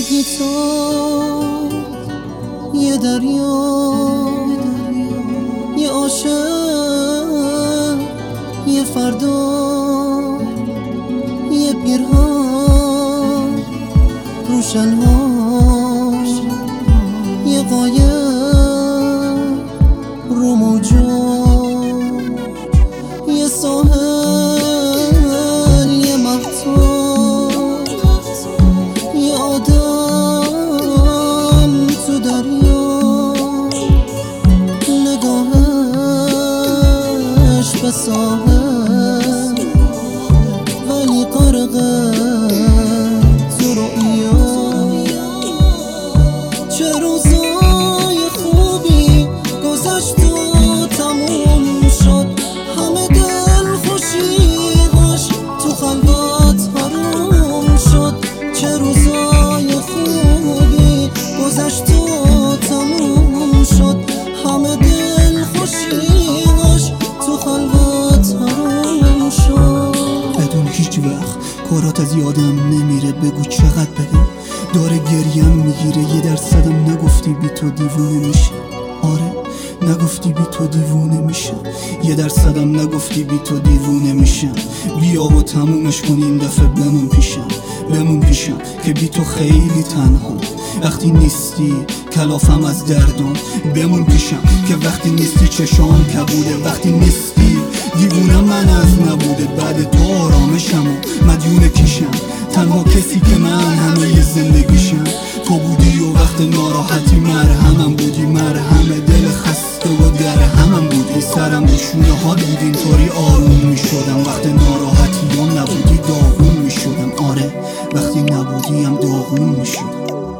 بی تو یه دریا، یه عاشق، یه فردا، یه پیرهن روشنهاش، یه قایق رو موجود، یه ساحل، یه مهتاب، یه آدم تو دریا، نگاهش به ساحل ولی غرقه تو رؤیا. چه روزای خوبی گذشت و تموم شد، همه دلخوشی‌هاش تو خلوت حروم شد. چه روزای خوبی گذشت و تموم شد، همه دلخوشی‌هاش تو خلوت حروم شد. بدون هیچ وقت کارات از یادم نمیره، بگو چقدر بدم داره گریم میگیره. 1% نگفتی بی تو دیوونه میشه، آره نگفتی بی تو دیوونه میشه. 1% نگفتی بی تو دیوونه میشم. بیا و تمومش کنیم دفعه، بمون پیشم که بی تو خیلی تنها. وقتی نیستی کلافم از دردم، بمون پیشم که وقتی نیستی چشام کبوده. وقتی نیستی دیوونم من از نبوده، بعد تو آرامشم و مدیون کیشم. تنها کسی که من همه زندگیشم تو بودی و وقت ناراحتی مرهمم بودی، مرهم دل خسته و درهمم بودی. سرم به شونه ها بود اینطوری آروم می شدم، وقت ناراحتی هم نبودی داغون می شدم. آره وقتی نبودیم داغون می شدم.